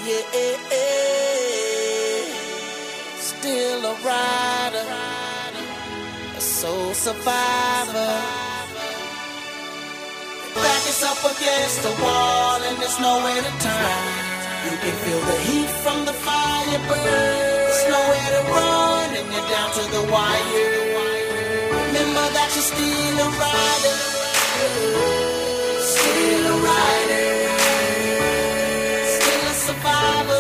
Yeah, still a rider, a soul survivor. Back is up against the wall and there's nowhere to turn. You can feel the heat from the fire burn. There's nowhere to run and you're down to the wire. Remember that you're still a rider, still a rider, still a survivor,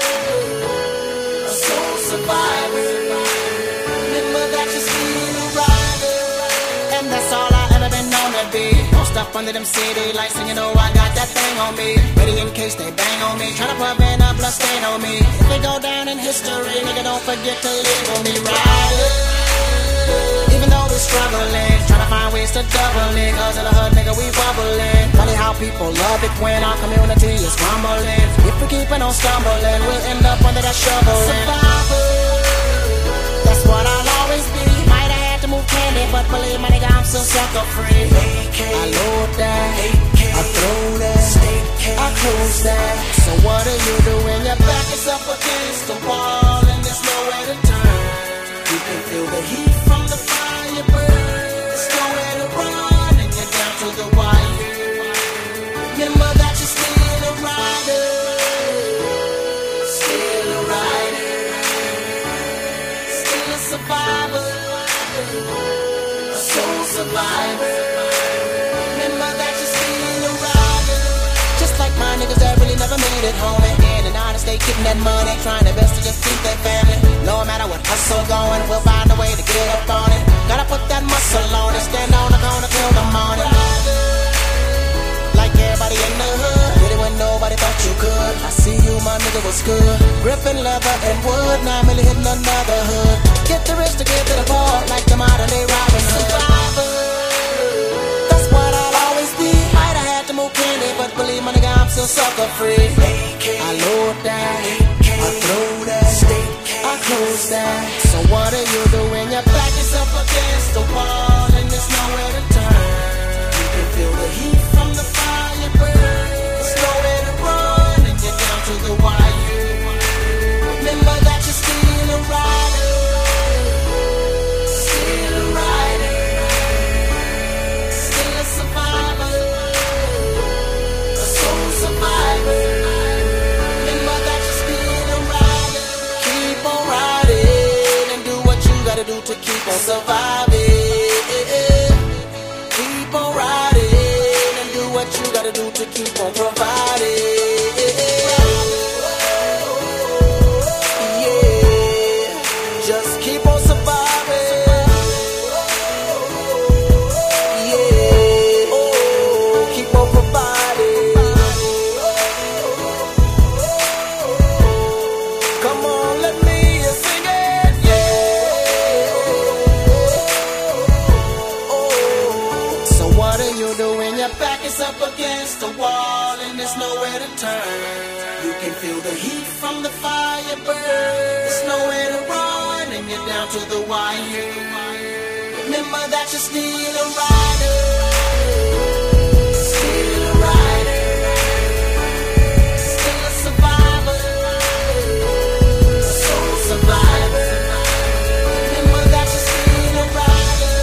a soul survivor. Remember that you're still a rider, and that's all I ever been known to be. Post up under them city lights and you know I got that thing on me, ready in case they bang on me, tryna prevent a blood stain on me. If they go down in history, nigga, don't forget to label me rider. Even though we're struggling, tryna find ways to double it, cause in the hood, nigga, we bubbling. Funny how people love it when our community is crumbling. If we keepin' on stumbling, we'll end up under that shovel. Survivor, that's what I'll always be. Might have had to move candy, but believe my nigga, I'm still sucker free. I load that, I throw that, I close that. So what do you do when your back is up against the wall and there's nowhere to turn? You can feel the heat from the fire burn. There's nowhere to run and you're down to the wire. Remember that you're still a rider, still a rider, still a survivor, a soul survivor. Remember that you're still a rider. Just like my niggas that really never made it home, in and out of state getting that money, trying their best to just feed their family. No matter what hustle going, we'll find a way to get up on it. Gotta put that muscle on it, stand on the corner till the morning. Like everybody in the hood, did it when nobody thought you could. I see you, my nigga, what's good? Gripping leather and wood, now I'm really hitting another hood. Get the rich to get to the part, like the modern day Robin Hood. Survivor, that's what I'll always be. Might have had to move candy, but believe my nigga, I'm still sucker free. I load that, I throw that, I close that. So what do you do when your back is up against the wall and there's nowhere to turn? You can feel the heat from the fire burn. There's nowhere to run and you're down to the wire. Remember that you're still a rider, still a rider, still a survivor, a soul survivor. Remember that you're still a rider. Keep on riding and do what you gotta do to keep on surviving. Keep on riding and do what you gotta do to keep on providing. Yeah, just keep on surviving. Yeah, oh, keep on providing. Come on, let me hear you sing it. Yeah. Oh, so what do you do when your back is up against the wall and there's nowhere to turn? You can feel the heat from the fire burn. There's nowhere to run and you're down to the wire. Remember that you're still a rider, still a rider, still a survivor, a soul survivor. Remember that you're still a rider,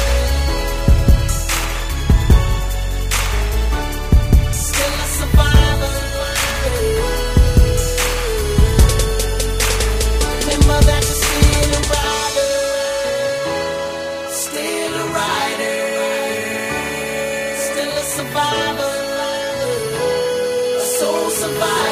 still a survivor. Remember that you're still a rider, still a rider, still a survivor, a soul survivor.